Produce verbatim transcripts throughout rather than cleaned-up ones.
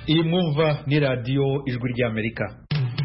Iyi mwumva ni radio Ijwi ry'Amerika.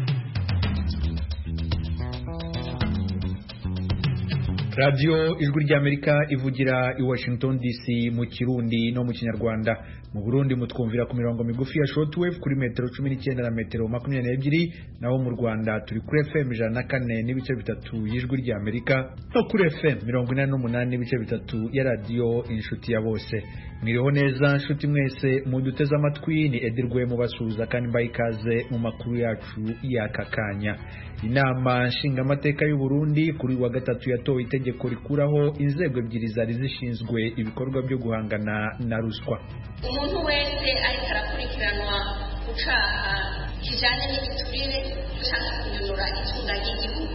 Radio Ijwi ry'Amerika ivugira i Washington D C mu Kirundi no mu Kinyarwanda. Mu Burundi mutwumvira ku mirongo migufi ya shortwave kuri metero cumi n'icyenda na metero makumyabiri n'ebyiri, naho mu Rwanda turi kuri F M ijana na kane n'ibice bitatu y'Ijwi ry'Amerika no kuri F M mirongo inani n'umunani n'ibice bitatu ya radio Inshuti ya Bose. Mwiriho neza nshuti mwese muduteze amatwi, ni Edirwe mu basuhuza kandi mbaye ikaze mu makuru yacu y'aka kanya. Inama nshinga amateka y'u Burundi kuri wa gatatu yatowe itegeko rikuraho inzego ebyiri zari zishinzwe ibikorwa byo guhangana na ruswa. Umuntu wese ariko arakurikiranwa gucaha kijanye n'igiturire gushaka kunyonora itunga ry'igihugu,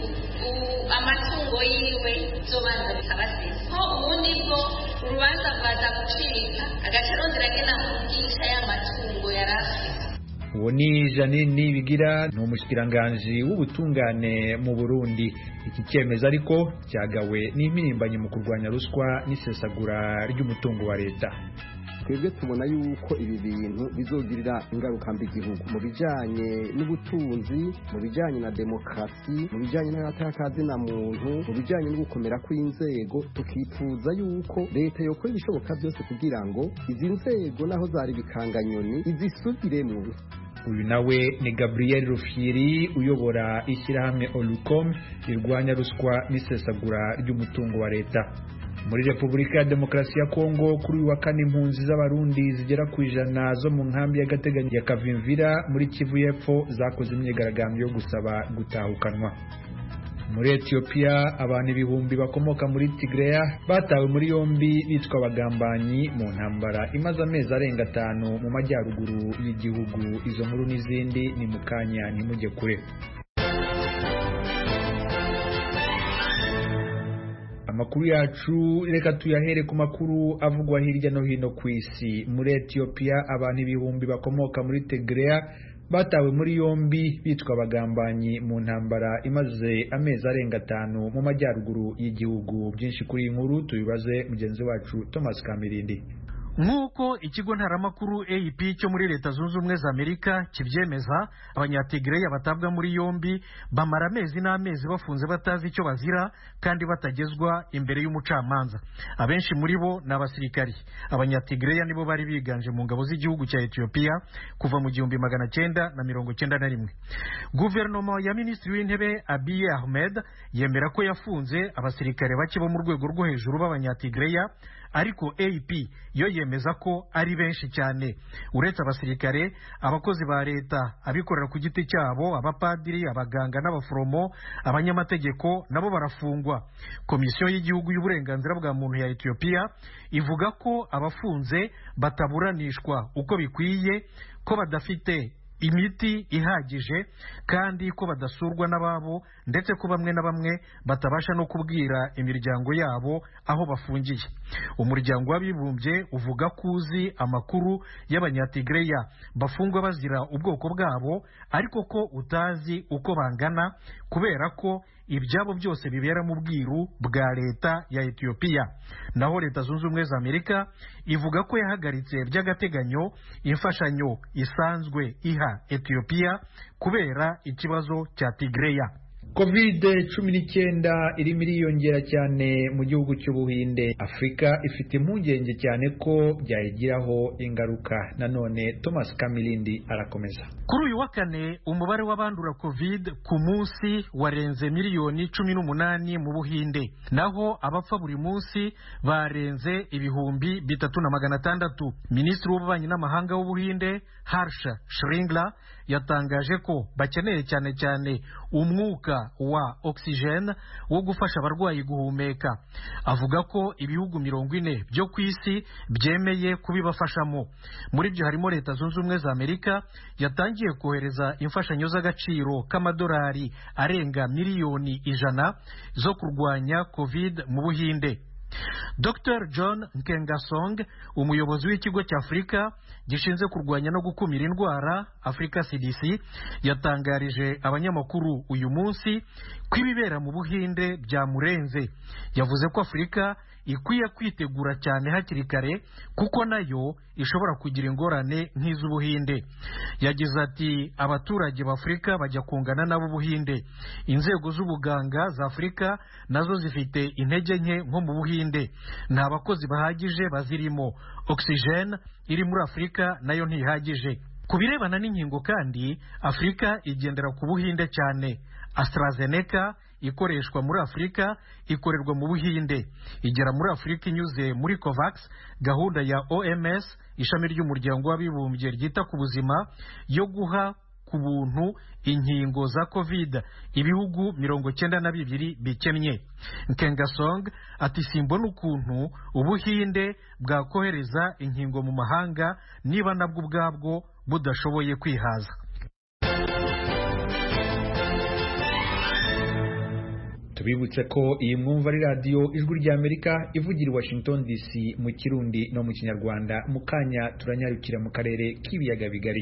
amatungo yiwe zobanza bikabasesa ho ubundi bwo urubanza rwaza gucika agacarondera agena mugisha y'amatungo yarafise. Uwo ni Janine Bigira, ni umushikiranganji w'ubutungane mu Burundi. Iki cyemeza ariko cyagawe n'impirimbanyi mu kurwanya ruswa n'isesagura ry'umutungo wa leta. Twebwe tubona yuko ibi bintu bizogirira ingaruka mbi igihugu mu bijanye n'ubutunzi, mu bijanye na demokrasi, mu bijanye n'agatakazi na muntu, mu bijanye no gukomera kw'inzego. Tukifuza yuko leta yokora ibishoboka byose kugira ngo izi nzego naho zari bikanganyoni izisubiremo. Uyu nawe ni Gabriel Rufyiri uyobora ishyirahamwe Olucom irwanya ruswa n'isesagura ry'umutungo wa leta. Muri Repubulika ya Demokarasi ya Kongo kuri wa kane impunzi z'abarundi zigera ku ijana zo mu nkambi y'agateganyo ya Kavimvira muri Kivu y'Epfo zakoze imyigaragambyo yo gusaba gutahukanwa. Muri Ethiopia abantu ibihumbi bakomoka muri Tigray batawe muri yombi bitwa abagambanyi mu ntambara imaze amezi arenga atanu mu majyaruguru y'igihugu. Izo nkuru n'izindi ni mukanya ntimujye kure. Amakuru yacu reka tuyahere ku makuru avugwa hirya no hino ku isi. Muri Ethiopia abantu ibihumbi bakomoka muri Tigray batawe muri yombi bitwa abagambanyi mu ntambara imaze amezi arenga atanu mu majyaruguru y'igihugu. Byinshi kuri iyi nkuru tubibaze mugenzi wacu Thomas Kamirindi. Nk'uko ikigo ntaramakuru A P cyo muri Leta Zunze Ubumwe za Amerika kibyemeza, abanyatigray batabwa muri yombi bamara amezi n'amezi bafunze batazi icyo bazira kandi batagezwa imbere y'umucamanza. Abenshi muri bo ni abasirikari. Abanyatigray nibo bari biganje mu ngabo z'igihugu cya Ethiopia kuva mu gihumbi magana cyenda na mirongo cyenda na rimwe. Guverinoma ya Minisitiri w'Intebe Abiy Ahmed yemera ko yafunze abasirikare bake bo mu rwego rwo hejuru b'abanyatigray, ariko A P yo yemeza ko ari benshi cyane. Uretse abasirikare, abakozi ba leta, abikorera ku giti cyabo, abapadiri, abaganga n'abaforomo, abanyamategeko nabo barafungwa. Komisiyo y'igihugu y'uburenganzira bwa muntu ya Ethiopia ivuga ko abafunze bataburanishwa uko bikwiye, ko badafite imiti ihagije kandi ko badasurwa n'ababo, ndetse ko bamwe na bamwe batabasha no kubwira imiryango yabo aho bafungiye. Umuryango w'abibumbye uvuga ko uzi amakuru y'abanyatigray bafungwa bazira ubwoko bwabo, ariko ko utazi uko bangana kubera ko ibyabo byose bibera mu bwiru bwa leta ya Ethiopia. Naho Leta Zunze Ubumwe za Amerika ivuga ko yahagaritse by'agateganyo imfashanyo isanzwe iha Ethiopia kubera ikibazo cya Tigray. covid cumi n'icyenda iri miliyongera cyane mu gihugu cy'Ubuhinde. Afrika ifite impungenge cyane ko byayigiraho ingaruka. Nanone Thomas Kamilindi arakomeza. Kuri uyu wa kane umubare w'abandura Covid ku munsi warenze miliyoni cumi n'umunani mu Buhinde, naho abapfa buri munsi barenze ibihumbi bitatu na magana atandatu. Minisitiri w'ububanyi n'amahanga w'Ubuhinde Harsha Shringla yatangaje ko bakeneye cyane cyane umwuka wa oxygen wo gufasha abarwayi guhumeka. Avuga ko ibihugu mirongo ine byo ku isi byemeye kubibafashamo. Muri byo harimo Leta Zunze Ubumwe za Amerika yatangiye kohereza imfashanyo z'agaciro k'amadolari arenga miliyoni ijana zo kurwanya Covid mu Buhinde. Doctor John Nkengasong, umuyobozi w'ikigo cya Afrika gishinzwe kurwanya no gukumira indwara Africa C D C, yatangarije abanyamakuru uyu munsi ko ibibera mu Buhinde byamurenze. Yavuze ko Afurika ikwiye kwitegura cyane hakiri kare kuko nayo ishobora kugira ingorane nk'iz'Ubuhinde. Yagize ati abaturage b'Afurika bajya kungana n'abo Buhinde. Inzego z'ubuganga za Afurika nazo zifite intege nke nko mu Buhinde. Nta bakozi bahagije bazirimo. Oxygen iri muri Afurika nayo ntihagije. Ku birebana n'inkingo kandi Afurika igendera ku Buhinde cyane. AstraZeneca ikoreshwa muri Afurika ikorerwa mu Buhinde, igera muri Afurika inyuze muri COVAX, gahunda ya O M S ishami ry'umuryango w'abibumbye ryita ku buzima yo guha ku buntu inkingo za COVID ibihugu mirongo cyenda na bibiri bikennye. Nkengasong ati simbona ukuntu Ubuhinde bwakohereza inkingo mu mahanga niba nabwo ubwabwo budashoboye kwihaza. Tubibutse ko iyi mwumva ari radio Ijwi ry'Amerika ivugira i Washington D C mu Kirundi no mu Kinyarwanda. Mu kanya turanyarukira mu karere k'ibiyaga bigari.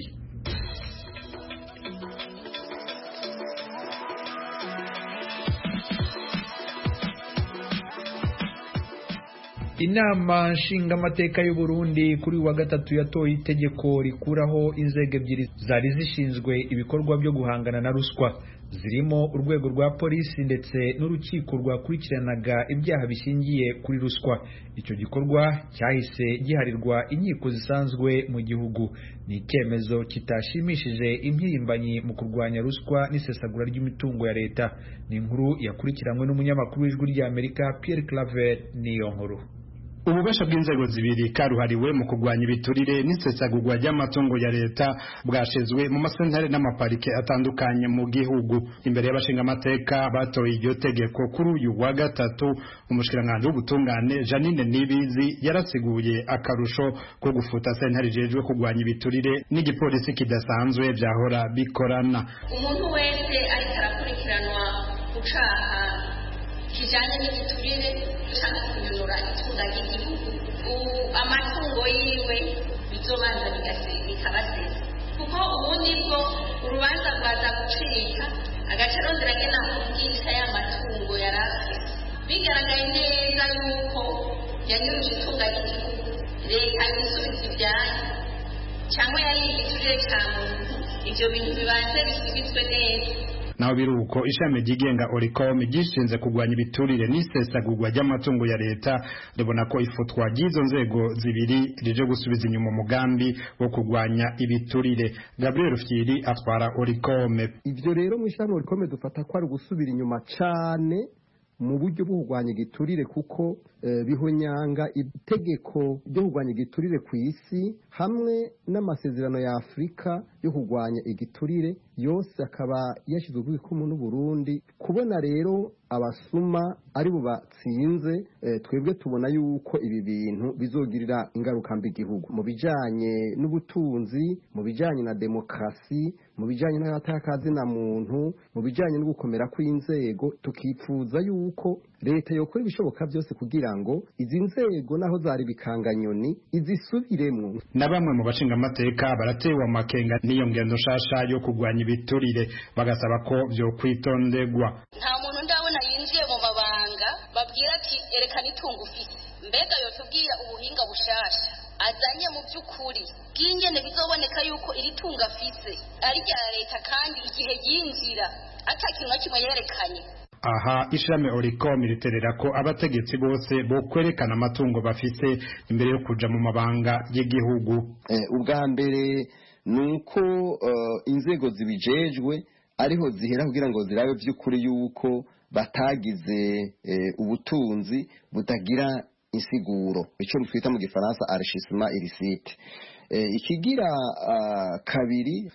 Inama nshingamateka y'u Burundi kuri wa gatatu yatoye itegeko rikuraho inzego ebyiri zari zishinzwe ibikorwa byo guhangana na ruswa, zirimo urwego rwa polisi ndetse n'urukiko rwakurikiranaga ibyaha bishingiye kuri ruswa. Icyo gikorwa cyahise giharirwa inkiko zisanzwe mu gihugu. Ni icyemezo kitashimishije impirimbanyi mu kurwanya ruswa n'isesagura ry'imitungo ya leta. Ni inkuru yakurikiranywe n'umunyamakuru w'Ijwi ry'Amerika Pierre Claver Niyonkuru. Ububasha bw'inzego zibiri karuhariwe mu kurwanya ibiturire n'isesagurwa ry'amatungo ya leta bwashizwe mu masentare n'amaparike atandukanye mu gihugu. Imbere y'abashinga amateka batoye iryo tegeko kuri uyu wa gatatu, umushikiranganje w'ubutungane Janine Nibizi yarasiguye akarusho ko gufuta sentare jejwe kurwanya ibiturire n'igipolisi kidasanzwe byahora bikorana. Umuntu wese ariko arakurikiranwa gucaha kijanye n'igiturire cyangwa kunyura itunga ry'igihugu, amatungo yiwe bizobanza bikabasesa, kuko ubundi bwo urubanza rwaza gucika agace arondera agena kubwisa y'amatungo yari afite, bigaragaye neza yuko yanyuruje itunga ry'igihugu, leta yisubiza ibyayo cyangwa yariye igiturire cya muntu, ibyo bintu bibanze bisubizwe neza. Naho biruko ishami ryigenga Oricom gishinze kugwanya ibiturire n'isesagurwa ry'amatungo ya leta ribona ko ifutwa ry'izo nzego zibiri rije gusubiza inyuma umugambi wo kugwanya ibiturire. Gabriel Rufyiri atwara Oricom. Ivyo rero mu ishami Oricom dufata ko ari gusubira inyuma cyane mu buryo bwo kugwanya igiturire, kuko eh, bihonyanga itegeko ryo kugwanya igiturire ku isi hamwe n'amasezerano ya Afrika yo kugwanya igiturire yose akaba yashizwe ku ikumu n'u Burundi. Kubona rero abasuma ari bo batsinze, eh, twebwe tubona yuko ibi bintu bizogirira ingaruka mbi igihugu mu bijanye n'ubutunzi, mu bijanye na demokrasi, mu bijanye n'agatakazi na muntu, mu bijanye no gukomera kw'inzego. Tukipfuza yuko leta yokora ibishoboka byose kugira ngo izi nzego naho zari bikanganyoni izisubiremwo. Na bamwe mu bashinga amateka baratewe amakenga n'iyo ngendo nshasha yo kugwanya ibiturire, bagasaba ko byo kwitondegwa. Nta muntu ndabona yinjiye mu mabanga babwira ati erekana itungo ufite, mbega yo tubwira ubuhinga bushasha azanye mu by'ukuri bw'ingene bizoboneka yuko iri tunga afise ari rya leta kandi igihe yinjira atakintu na kimwe yerekanye. Aha ishami Oricom riterera ko abategetsi bose bo kwerekana amatungo bafise imbere yo kuja mu mabanga y'igihugu. Eh, ubwa mbere nuko uh, inzego zibijejwe ariho zihera kugira ngo zirabe by'ukuri yuko batagize eh, ubutunzi butagira insiguro, ico twita mu gifaransa enrichissement illicite. Eh, ikigira uh, kabiri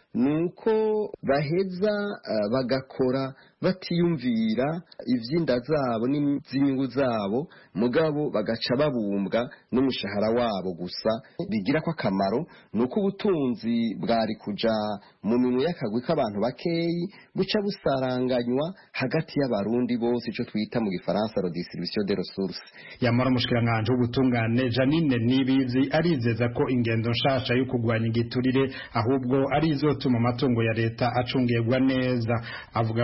nuko baheza uh, bagakora batiyumvira ivyinda zabo n'izinyungu zabo, mugabo bagaca babumbwa n'umushahara wabo gusa. Bigira ko akamaro nuko ubutunzi bwari kuja mu minwe y'akagwi k'abantu bakeyi buca busaranganywa hagati y'abarundi bose, ico twita mu gifaransa redistribution des ressources. Yamara umushikiranganje w'ubutungane Janine Nibizi arizeza ko ingendo nshasha yo kugwanya igiturire ahubwo ari izotuma amatungo ya leta acungirwa neza. Avuga ko mu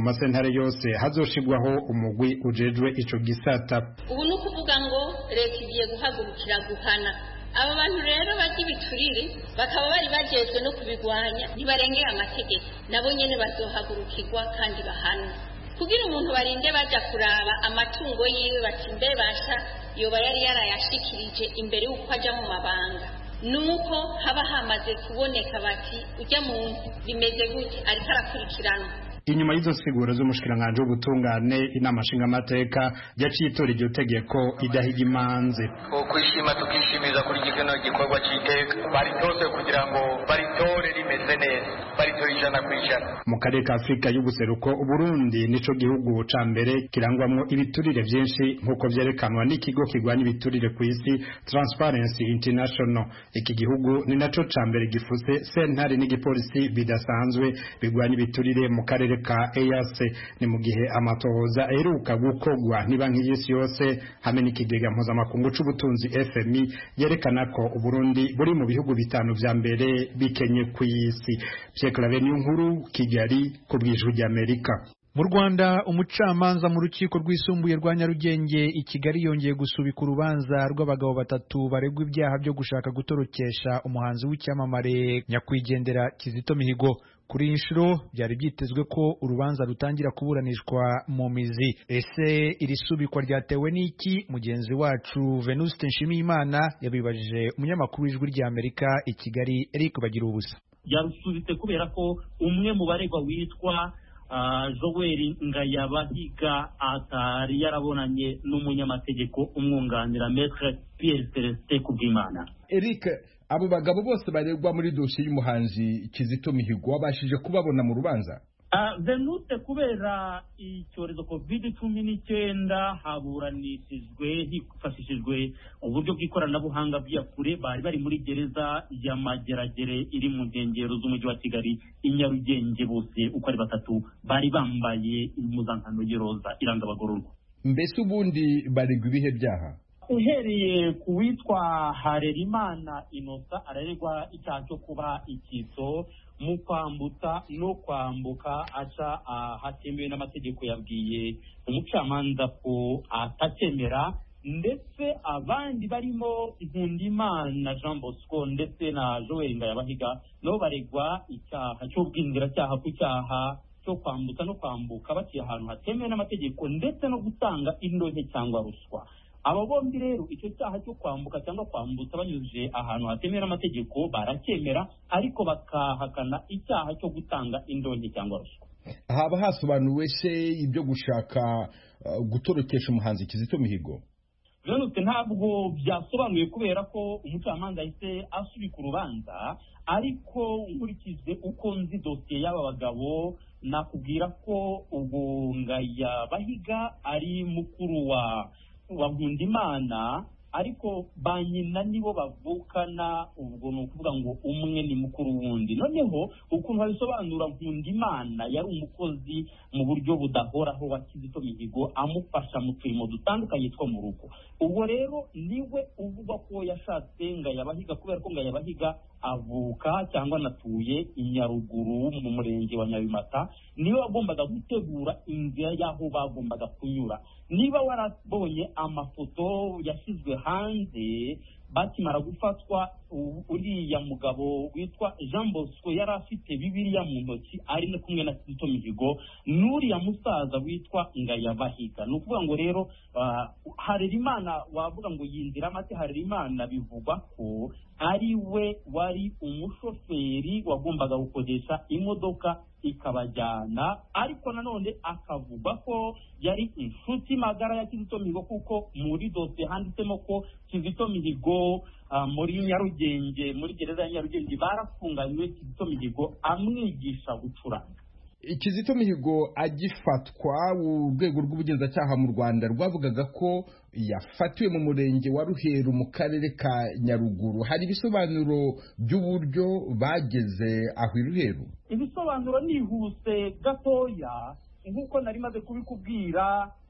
masentare yose hazoshigwaho umugwi ujejwe ico gisata. Ubu ni ukuvuga ngo leta igiye guhagurukira guhana aba bantu rero bajya ibiturire bakaba bari bagezwe no kubigwanya ntibarengeye amategeko, nabo nyene bazohagurukirwa kandi bahanwe kugira umuntu barinde baja kuraba amatungo yiwe bati mbe basha yoba yari yarayashikirije imbere y'uko aja mu mabanga, nuko haba hamaze kuboneka bati ujya muntu bimeze gute ariko arakurikiranwa. Inyuma y'izo siguro z'umushikiranganje w'ubutungane inama nshingamateka yaciye itora iryo tegeko idahiga imanze. Kwishima tukishimiza kuri gikeno gikorwa cy'iteka baritose kugira ngo baritore rimeze neza, baritore ijana ku ijana. Mu karere ka Afrika y'ubuseruko Burundi nico gihugu ca mbere kirangwamwo ibiturire byinshi nk'uko vyerekanwa n'ikigo kigwanya ibiturire ku isi Transparency International. Iki gihugu ni naco ca mbere gifuse sentare n'igipolisi bidasanzwe bigwanya ibiturire mu karere ka E A C. Ni mu gihe amatohoza aheruka gukogwa nibanki y'isi yose hamwe n'ikigega mpuzamakungu c'ubutunzi F M I yerekana ko Uburundi buri mu bihugu bitanu vya mbere bikenye ku isi. Pierre Claver Niyonkuru, Kigali, ku bw'Ijwi ry'Amerika. Mu Rwanda umucamanza mu rukiko rwisumbuye rwa Nyarugenge i Kigali yongeye gusubika urubanza rw'abagabo batatu baregwa ibyaha byo gushaka gutorokesha umuhanzi w'icyamamare nyakwigendera Kizito Mihigo. Kuri inshuro byari byitezwe ko urubanza rutangira kuburanishwa mu mizi. Ese iri subikwa ryatewe n'iki? Mugenzi wacu Venuste Nshimiyimana yabibajije umunyamakuru w'Ijwi ry'Amerika i Kigali Eric Bagirubusa. Yarusubitse kubera ko umwe mu baregwa witwa Uh, Joel Ngayabahiga atari yarabonanye n'umunyamategeko umwunganira Maître Pierre Celestin Kubwimana. Eric, abo bagabo bose baregwa muri dosiye y'umuhanzi Kizito Mihigo wabashije kubabona mu rubanza? Uh, Venute kubera icyorezo covid cumi n'icyenda haburanishijwe hifashishijwe uburyo bw'ikoranabuhanga bw'iyakure, bari bari muri gereza ya Mageragere iri mu nkengero z'umujyi wa Kigali i Nyarugenge. Bose uko ari batatu bari bambaye impuzankano y'iroza iranga abagororwa. Mbese ubundi baregwa ibihe byaha? Uhereye ku witwa Harerimana Innocent araregwa icyaha cyo kuba icyitso mu kwambutsa no kwambuka aca ahatemewe n'amategeko. Yabwiye umucamanza ko atacyemera, ndetse abandi barimo Nkundimana Jean Bosco ndetse na Joel Ngayabahiga nabo baregwa icyaha cy'ubwinjiracyaha ku cyaha cyo kwambutsa no kwambuka baciye ahantu hatemewe n'amategeko ndetse no gutanga indonke cyangwa ruswa. Abo bombi rero icyo cyaha cyo kwambuka cyangwa kwambutsa banyujije ahantu hatemewe n'amategeko baracyemera, ariko bakahakana icyaha cyo gutanga indonke cyangwa ruswa. Haba hasobanuwe se ibyo gushaka uh, gutorokesha umuhanzi Kizito Mihigo? Venute ntabwo byasobanuye kubera ko umucamanza yahise asubika urubanza, ariko nkurikije uko nzi dosiye y'aba bagabo nakubwira ko ubwo Ngayabahiga ari mukuru wa wa Nkundimana, ariko ba nyina nibo bavukana. Ubwo ni ukuvuga ngo umwe ni mukuru wundi. Noneho ukuntu babisobanura, Nkundimana yari umukozi mu buryo budahoraho wa Kizito Mihigo amufasha mu turimo dutandukanye two mu rugo. Ubwo rero niwe uvuga ko yashatse Ngayabahiga kubera ko Ngayabahiga avuka cyangwa natuye i Nyaruguru mu murenge wa Nyabimata. Niwe wagombaga gutegura inzira y'aho bagombaga kunyura. Niba warabonye amafoto yashyizwe hanze bakimara gufatwa, uriya mugabo witwa Jean Bosco yari afite Bibiliya mu ntoki ari no kumwe na Kizito Mihigo n'uriya musaza witwa Ngayabahiga. Ni ukuvuga ngo rero uh, Harerimana wavuga ngo yinjira amate. Harerimana bivugwa ko ari we wari umushoferi wagombaga gukodesha imodoka ikabajyana, ariko nanone akavuga ko yari inshuti magara ya Kizito Mihigo, kuko muri dosiye handitsemo ko Kizito Mihigo uh, muri Nyarugenge, muri gereza ya Nyarugenge barafunganywe Kizito Mihigo amwigisha gucuranga. Kizito Mihigo agifatwa, urwego rw'ubugenzacyaha mu Rwanda rwavugaga ko yafatiwe mu murenge wa Ruheru mu karere ka Nyaruguru. Hari ibisobanuro by'uburyo bageze aho i Ruheru? Ibisobanuro nihuse gatoya nk'uko nari maze kubikubwira.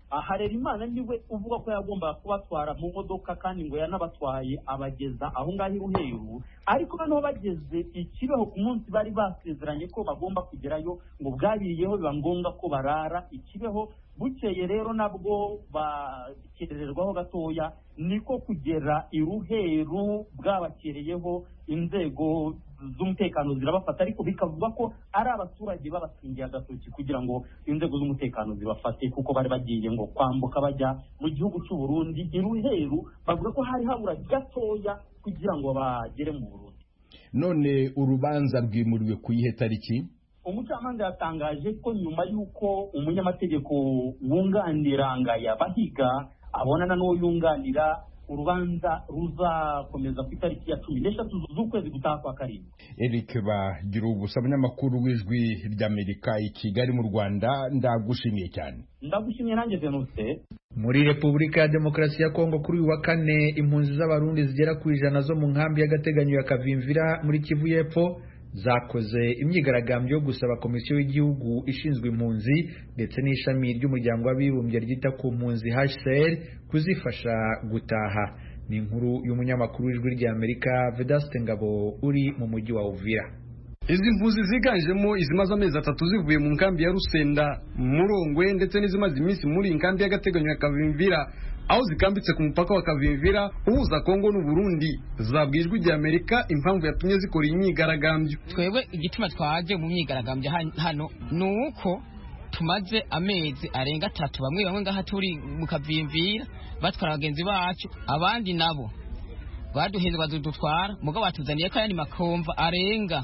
Harerimana niwe uvuga ko yagombaga kubatwara mu modoka kandi ngo yanabatwaye abageza aho ngaho iruheru, ariko noneho bageze ikibeho ku munsi bari basezeranye ko bagomba kugerayo ngo bwabiriyeho biba ngombwa ko barara ikibeho. Bukeye rero nabwo bakerererwaho gatoya, niko kugera iruheru bwabakereyeho, inzego z'umutekano zirabafata, ariko bikavuga ko ari abaturage babasingiye agatoki kugira ngo inzego z'umutekano zibafate, kuko bari bagiye ngo kwambuka bajya mu gihugu cy'u Burundi. Iruheru bavuga ko hari habura gatoya kugira ngo bagere mu Burundi. None urubanza rwimuriwe ku yihe tariki? Umucamanza yatangaje ko nyuma y'uko umunyamategeko wunganira Ngaya Bahiga abonana n'uwo yunganira, urubanza ruzakomeza ku itariki ya cumi n'eshatu z'ukwezi gutaha kwa karindwi. Eric Bagira ubusa, umunyamakuru w'Ijwi ry'Amerika i Kigali mu Rwanda, ndagushimiye cyane. Ndagushimiye nanjye Venuste. Muri Repubulika ya Demokarasi ya Kongo kuri uyu wa kane, impunzi z'abarundi zigera ku ijana zo mu nkambi y'agateganyo ya Kavimvira muri Kivu y'Epfo zakoze imyigaragambyo yo gusaba komisiyo y'igihugu ishinzwe impunzi ndetse n'ishami ry'umuryango w'abibumbye ryita ku mpunzi H C R kuzifasha gutaha. Ni inkuru y'umunyamakuru w'Ijwi ry'Amerika Vedaste Ngabo uri mu mujyi wa Uvira. Izi mpunzi ziganjemo izimaze amezi atatu zivuye mu nkambi ya Rusenda, Murongwe ndetse n'izimaze iminsi muri inkambi y'agateganyo ya Kavimvira, aho zikambitse ku mupaka wa Kavimvira uhuza Kongo n'u Burundi, zabwiye Ijwi ry'Amerika impamvu yatumye zikora imyigaragambyo. Twebwe igituma twaje mu myigaragambyo hano nuko tumaze amezi arenga atatu bamwe bamwe ngaha turi mu Kavimvira batwara abagenzi bacu, abandi nabo baduhenze badutwara mugabo batuzaniye kandi makomva arenga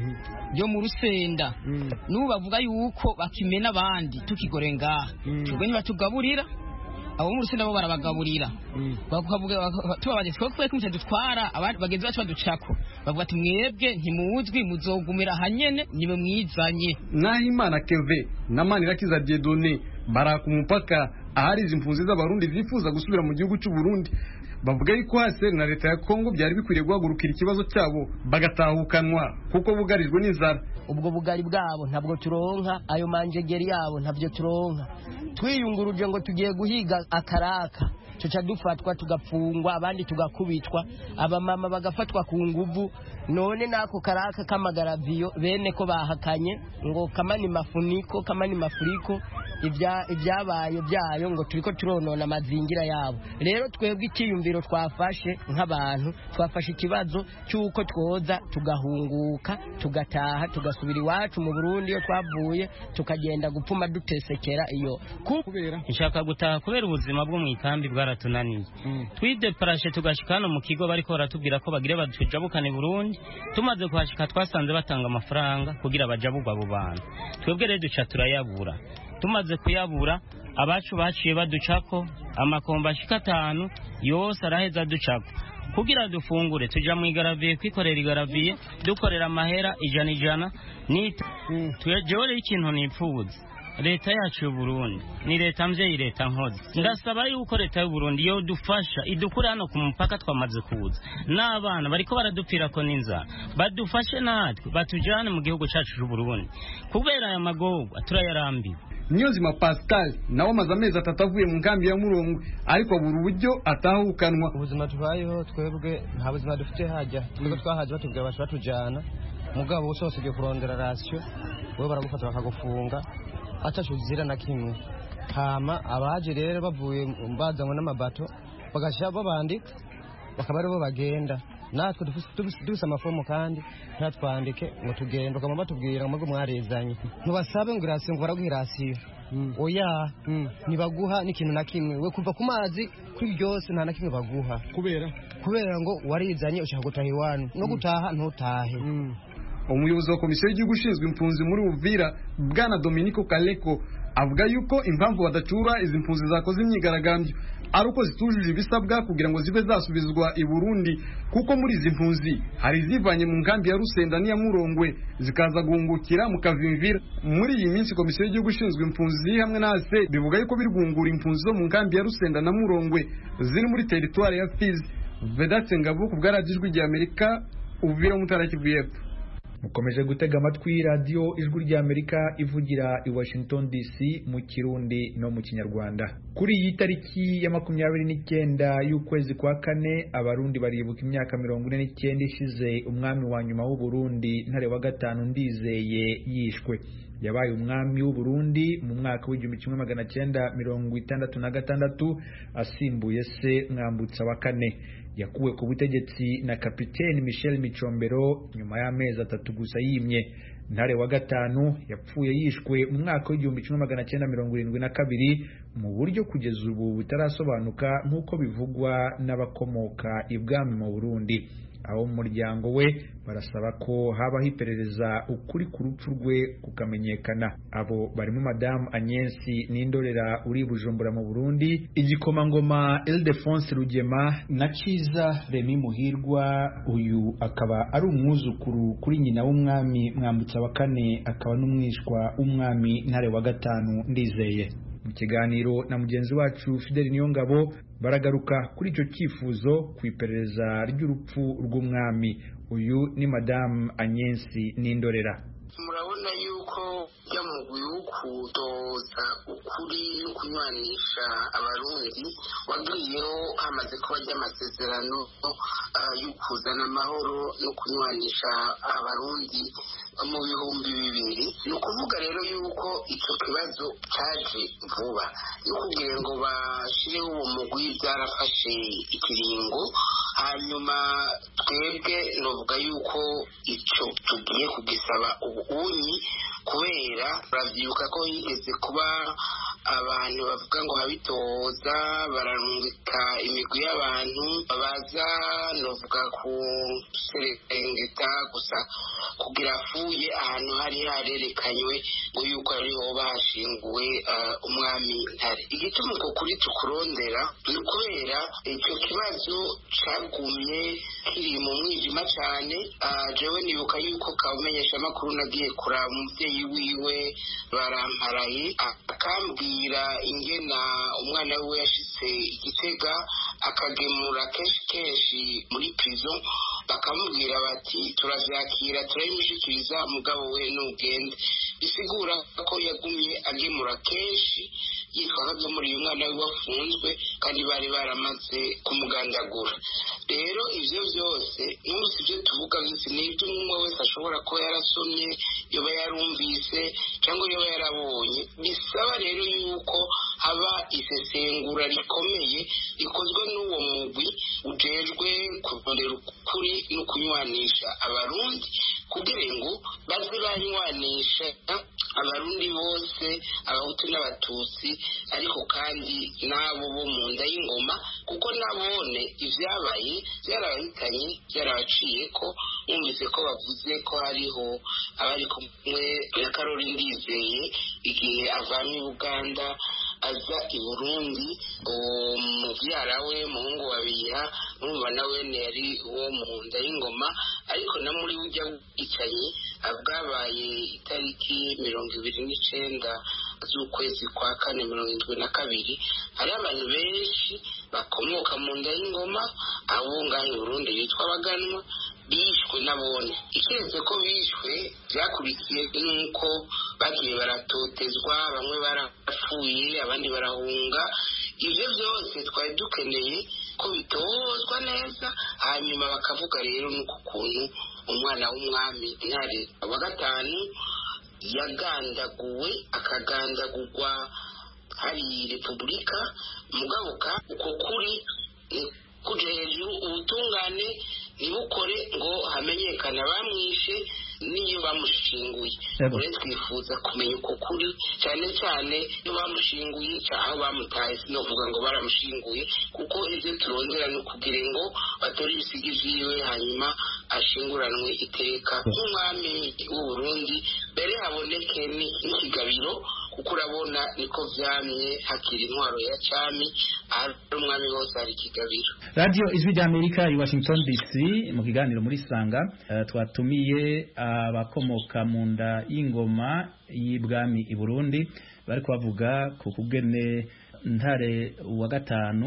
yo mu Rusenda. N'ubu bavuga yuko bakimena abandi tukigore ngaha, twebwe ntibatugaburira, abo mu Rusenda bo barabagaburira. Bakavuga tubabaje twekwe kumse dutwara abandi bagenzi bacu baducako, bavuga ati mwebwe ntimuzwi muzogumira hanyene nibe mwizanye. Nahimana Keve na Manirakiza Dieudonné bara ku mupaka ahari izi mpunzi z'abarundi zifuza gusubira mu gihugu cy'u Burundi, bavuga yuko H C R na leta ya Kongo byari bikwiriye guhagurukira ikibazo cyabo bagatahukanwa kuko bugarijwe n'inzara. Ubwo bugari bwabo ntabwo turonka, ayo manjegeri yabo ntabyo turonka. Twiyunguruje ngo tugiye guhiga akaraka, tuca dufatwa tugapfungwa, abandi tugakubitwa, abamama bagafatwa ku nguvu. None nako karaka kamagaraviyo bene ko bahakanye ngo kamani mafuniko kamani mafuriko ibya ibyabaye byayo ngo turiko turonona amazingira yabo. Rero twebwe ikiyumviro twafashe nk'abantu, twafashe ikibazo cyuko twoza tugahunguka tugataha tugasubira iwacu mu Burundi yo twavuye, tukagenda gupfuma dutesekera iyo kubera nshaka gutaha kubera ubuzima bwo mu ikambi bwaratunaniye. mm. Twideparashe tugashikana mu kigo bariko baratubwira ko bagire badujabukane Burundi. Tumaze kuhashika twasanze batanga amafaranga kugira bajabugwa abo bantu, twebwe rero duca turayabura. Tumaze kuyabura abacu baciye baducako amakomba ashika atanu yose araheza ducako kugira dufungure, tuja mu igaraviye kwikorera igaraviye dukorera amahera ijana ijana nita. mm. Tuyajore ikintu nipfuza leta yacu y'u Burundi ni leta mvyeyi, leta nkozi. Ndasaba yuko leta y'u Burundi yo dufasha idukure hano ku mupaka twamaze kuza, n'abana bariko baradupfira ko n'inzara badufashe natwe batujane mu gihugu cyacu cy'u Burundi kubera aya magorwa turayarambiwe. Niyonzima Pascal nawe amaze amezi atatu avuye mu nkambi ya Murongwe ariko buri uburyo atahukanwa. Ubuzima tubayeho twebwe nta buzima dufite hajya, twebwe twahaje batubwira bacu batujana, mugabo usose ugiye kurondera ratio bo baragufata bakagufunga atashuzira na kimwe. Kama abaje rero bavuye bazanywe n'amabato bagasha babandika bakaba aribo bagenda, natwe dufise amafomu kandi ntatwandike ngo tugende, bakaba batubwira ngo mwarezanye ntubasabe ngo irasiyo ngo baraguhirasiyo. mm. Oya mm. nibaguha n'ikintu na kimwe, we kuva ku mazi kuri byose nta na kimwe baguha kubera kubera ngo warizanye ushaka gutaha iwanyu no gutaha ntutahe. mm. Umuyobozi wa komisiyo y'igihugu ushinzwe impunzi muri Uvira Bwana Dominico Kaleko avuga yuko impamvu badacura izi mpunzi zakoze imyigaragambyo ari uko zitujuje ibisabwa kugira ngo zibe zasubizwa i Burundi, kuko muri izi mpunzi hari zivanye mu nkambi ya Rusenda n'iya Murongwe zikaza guhungukira mu Kavimvira. Muri iyi minsi komisiyo y'igihugu ushinzwe impunzi hamwe na H C R bivuga yuko birwungura impunzi zo mu nkambi ya Rusenda na Murongwe ziri muri teritwari ya Fizi. Vedaste Ngabo ku bwa Radio Ijwi ry'Amerika, Uvira mu Ntara ya Kivu y'Epfo. mukomeje gutega amatwi radio ijwi rya Amerika ivugira i Washington D C mu Kirundi no mu Kinyarwanda. Kuri iyi tariki ya makumyabiri n'icyenda y'ukwezi kwa kane abarundi baribuka imyaka mirongo ine n'icyenda ishize umwami wa nyuma w'u Burundi Ntare wa gatanu Ndizeye yishwe. Yabaye umwami w'u Burundi mu mwaka w'igihumbi kimwe magana cyenda mirongo itandatu na gatandatu asimbuye se Mwambutsa wa kane. Yakuwe ku butegetsi na Kapiteni Michel Micombero nyuma y'amezi atatu gusa yimye. Ntare wa gatanu yapfuye yishwe mu mwaka w'igihumbi kimwe magana cyenda mirongo irindwi na kabiri mu buryo kugeza ubu butarasobanuka nk'uko bivugwa n'abakomoka ibwami mu Burundi. Abo mu muryango we barasaba ko habaho iperereza ukuri ku rupfu rwe kukamenyekana. Abo barimo Madame Agnes Nindorera uri Bujumbura mu Burundi, igikomangoma Ildefonse Rugema na Ciza Remy Muhirwa, uyu akaba ari umwuzukuru kuri nyina w'umwami Mwambutsa wa kane akaba n'umwishwa w'umwami Ntare wa gatanu Ndizeye. Mu kiganiro na mugenzi wacu Fidel Niyongabo baragaruka kuri icyo cyifuzo ku iperereza ry'urupfu rw'umwami. Uyu ni Madame Agnes Nindorera. Murabona yuko yamugwi ukudoza ukuri no kunywanisha abarundi wagiriyeho hamaze kuba ry'amasezerano y'ukuzana amahoro no kunywanisha abarundi mu bihumbi bibiri. Ni ukuvuga rero yuko icyo kibazo cyaje vuba no kugira ngo bashireho uwo mugwi byarafashe ikiringo. Hanyuma twebwe novuga yuko icyo tugiye kugisaba ubunyi kubera bavyuka ko higeze kuba abantu bavuga ngo habitoza bararungika imigwi y'abantu babaza novuga ku serengeta gusa kugira afuye ahantu hari harerekanywe ngo yuko ariho bashinguwe uh, umwami Ntare. Igituma uko kuri tukurondera ni kubera icyo kibazo cagumye kiri mu mwijima cyane. Uh, jewe nibuka yuko kamenyesha makuru nagiye kuraba umuvyeyi wiwe baramparaye akambwira ingena umwana we yashitse Igitega akagemura kenshi kenshi muri prison, bakamubwira bati turavyakira turayimushikiriza mugabo we n'ugende. Bisigura ko yagumye agemura kenshi yitwa nko muri uyu mwana we wafunzwe kandi bari baramaze kumugandagura. Rero ivyo vyose n'ubusi byo tuvuga byose n'ibyo umwe wese ashobora kuba yarasomye yoba yarumvise cyangwa yoba yarabonye. Bisaba rero yuko haba isesengura rikomeye rikozwe n'uwo mugwi ujejwe kurondera ukuri no kunywanisha abarundi kugira ngo baze banywanisha abarundi bose, abahutu n'abatutsi, ariko kandi nabo bo mu nda y'ingoma, kuko nabone ivyabaye byarabahitanye byarabaciye ko mwumvise ko bavuze ko hariho abari kumwe na Karoli Ndizeye igihe avanye Uganda aza i Burundi. Umuvyara we muhungu wa Biha numva nawe yari uwo mu nda y'ingoma, ariko na muri ujya wicaye abwabaye itariki mirongo ibiri n'icenda z'ukwezi kwa kane mirongo indwi na kabiri. Hari abantu benshi bakomoka mu nda y'ingoma abo ngaho i Burundi bitwa Abaganwa bishwe nabone. Ikiretse ko bishwe byakurikiye nuko bagiye baratotezwa, bamwe barapfuye abandi barahunga. Ivyo byose twari dukeneye ko bitozwa neza, hanyuma bakavuga rero nuko kuntu umwana w'umwami Ntare wa gatanu yagandaguwe akagandagurwa hari Repubulika mugabuka uko kuri kuje hejuru ubutungane nibukore ngo hamenyekana bamwishe niyo bamushinguye. Ure twifuza kumenya uko kuri cyane cyane iyo bamushinguye cyangwa bamutaye, sinovuga ngo baramushinguye kuko ivyo turondera no kugira ngo batore ibisigi vyiwe hanyuma ashinguranwe iteka nk'umwami w'u Burundi, mbere haboneke n'ikigabiro kuko urabona niko vyamye hakiri intwaro ya cami ari umwami wose hari ikigabiro. Radio Ijwi rya Amerika i Washington D C mu kiganiro muri Sanga uh, twatumiye abakomoka uh, mu nda y'ingoma y'ibwami i Burundi bari kubavuga ku kugene Ntare wa gatanu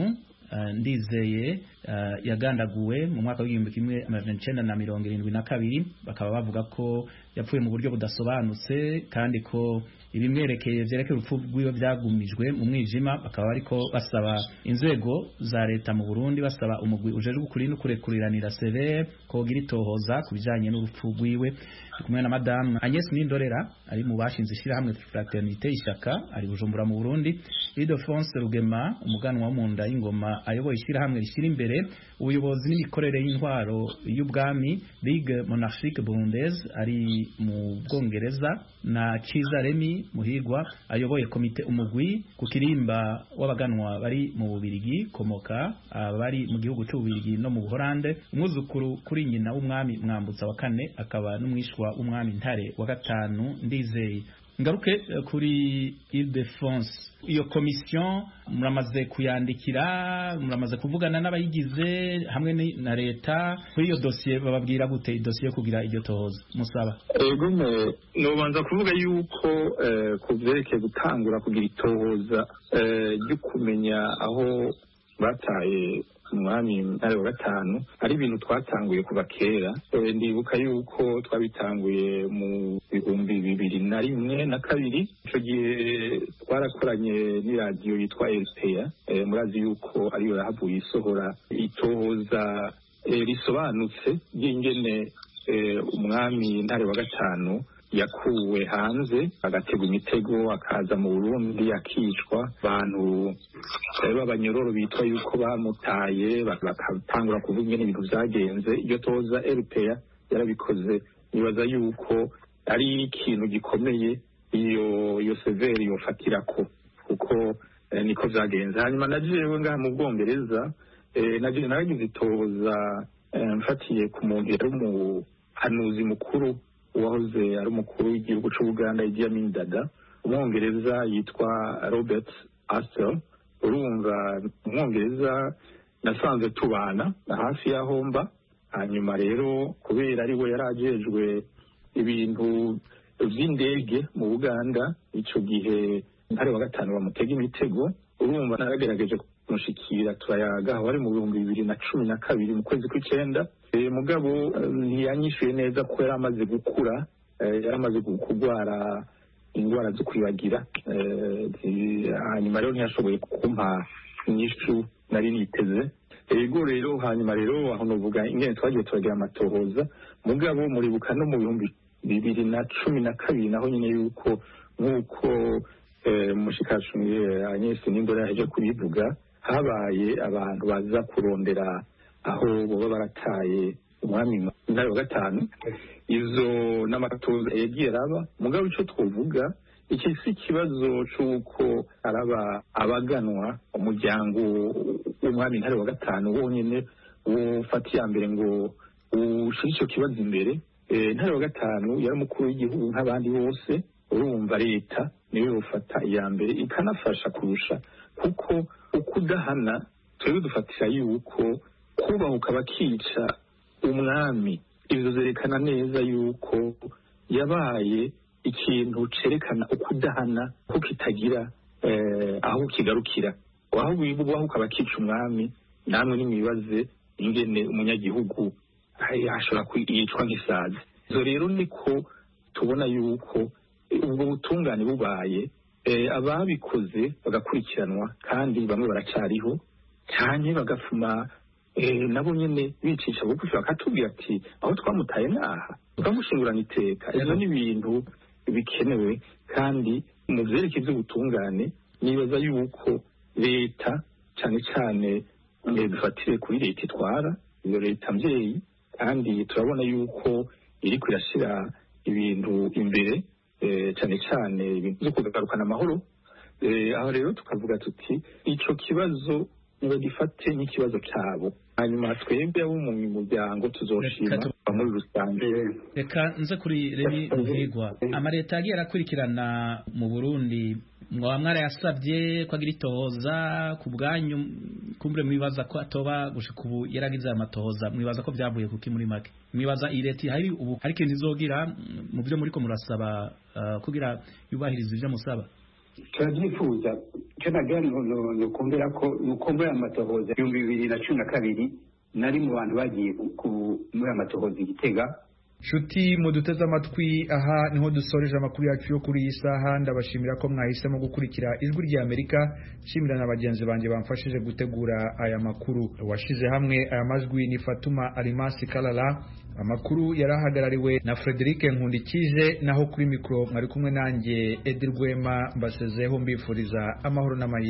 uh, Ndizeye uh, yagandaguwe mu mwaka w'igihumbi kimwe amajana icenda na mirongo irindwi na kabiri bakaba bavuga ko yapfuye mu buryo budasobanutse kandi ko ibimwerekeye vyerekeye urupfu rw'iwe byagumijwe mu mwijima bakaba bariko basaba inzego za leta mu Burundi basaba umugwi ujejwe ukuri no kurekuriranira severe ko gira itohoza kubijanye n'urupfu rw'iwe kumwe na madame Agnes Nindorera ari mu bashinze ishirahamwe Fraternité ishaka ari Bujumbura mu Burundi Ildefonse Rugema umuganwa wo mu nda y'ingoma ayoboye ishirahamwe rishira imbere ubuyobozi n'imikorere y'intwaro y'ubwami Ligue Monarchique Burundaise ari mu Bwongereza na Ciza Remy Muhigwa ayoboye komite umugwi ku kirimba w'abaganwa bari mu Bubirigi komoka abari mu gihugu cy'Ububirigi no mu Buholande umwuzukuru kuri nyina w'umwami Mwambutsa wa kane akaba n'umwishwa umwami Ntare wa gatanu Ndizeye. Ngaruke kuri Ildefonse, iyo komisiyo muramaze kuyandikira, muramaze kuvugana n'abayigize hamwe na leta kuri iyo dosiye, bababwira gute idosiye kugira iryo tohoza musaba? Ego me nobanza kuvuga yuko kuvyerekeye gutangura kugira itohoza ryo kumenya aho bataye umwami Ntare wa gatanu ari ibintu twatanguye kuva kera. Ndibuka yuko twabitanguye mu bihumbi bibiri na rimwe na kabiri, ico gihe twarakoranye n'iradiyo yitwa R P A. Murazi yuko ariyo yahavuye isohora itohoza risobanutse ry'ingene umwami Ntare wa gatanu yakuwe hanze agategwa imitego akaza mu Burundi akicwa, abantu b'abanyororo bitwa yuko bamutaye bakatangura kuvuga ingene ibintu vyagenze. Iyo toza R P A yarabikoze, nibaza yuko ari ikintu gikomeye iyo iyo severe yofatirako kuko eh, niko vyagenze. Hanyuma najewe ngaha mu Bwongereza eh, naje naragize itoza eh, mfatiye ku muntu yari umuhanuzi mukuru uwahoze ari umukuru w'igihugu c'Ubuganda Idi Amin Dada, umwongereza yitwa Robert Astor. Urumva umwongereza nasanze tubana hafi ya Homba. Hanyuma rero kubera ari we yarajejwe ibintu vy'indege mu Buganda ico gihe Ntare wa gatanu bamutega imitego, urumva naragerageje kumushikira turayaga aho ari mu bihumbi bibiri na cumi na kabiri mu kwezi kw'icenda. E, mugabo ntiyanyishuye neza ko yari amaze gukura, yari amaze kugwara indwara zo kwibagira. Hanyuma rero ntiyashoboye kumpa inyishu nari niteze. Ego rero hanyuma rero aho novuga ingene twagiye turagira amatohoza, mugabo muribuka no mu bihumbi bibiri na cumi na kabiri naho nyine yuko nk'uko mushikashunye Agnes Nindorera yaje kubivuga, habaye abantu baza kurondera aho boba barataye umwami Ntare wa gatanu. Izo n'amatoza yagiye araba, mugabo ico twovuga iki si ikibazo c'uko araba abaganwa umuryango w'umwami Ntare wa gatanu wonyene ufata iya mbere ngo ushire ico kibazo imbere. E, Ntare wa gatanu yari umukuru w'igihugu nk'abandi bose, urumva leta niwe ufata iya mbere ikanafasha kurusha, kuko ukudahana twebwe dufatira yuko kubahuka bakica umwami, ivyo zerekana neza yuko yabaye ikintu cerekana ukudahana ko kitagira eh, aho kigarukira. Aho wibubahuka bakica umwami, namwe nimwibaze ingene umunyagihugu ashobora kwicwa nk'isazi. Izo rero niko tubona yuko ubwo butungane bubaye, eh, ababikoze bagakurikiranwa kandi bamwe baracariho cyane bagafuma eh, nabo nyene bicisha bugufi bakatubwira ati aho twamutaye naha tukamushingurana iteka. Izo ni ibintu bikenewe, kandi mu vyerekeye vy'ubutungane nibaza yuko leta cane cane dufatire kuri leta itwara, iyo leta mvyeyi, kandi turabona yuko iriko irashira ibintu imbere eh, cane cane ibintu vyo kugarukana amahoro. Eh, aho rero tukavuga tuti ico kibazo niba gifate nk'ikibazo cabo, hanyuma twebwe abo mu muryango tuzoshima muri rusange. Reka nze kuri Remy Muhigwa, amareta yagiye arakurikirana mu Burundi, mwaba mwarayasavye ko agira itohoza ku bwanyu, kumbure mwibaza ko atoba gushika ubu yaragize amatohoza, mwibaza ko vyavuye kuki muri make? Mwibaza ireti hari ubu hari ikintu izogira mu byo muriko murasaba uh, kugira yubahiriza ivyo musaba? Turabyifuza icyo nagira ni ukumbera ko nukumbura amatohoza ibihumbi bibiri na cumi na kabiri nari mu bantu bagiye muri amatohoza igitega. Shuti muduteze amatwi, aha niho dusoreje amakuru yacu yo kuri iyi saha. Ndabashimira ko mwahisemo gukurikira ijwi rya Amerika. Shimira na bagenzi banjye bamfashije gutegura aya makuru. Washize hamwe aya majwi ni Fatuma Alimasi Kalala. Amakuru yarahagarariwe na Frederic Nkundikije, naho kuri mikro mwari kumwe nanjye Edir Rwema. Mbasezeho mbifuriza amahoro n'amahirwe.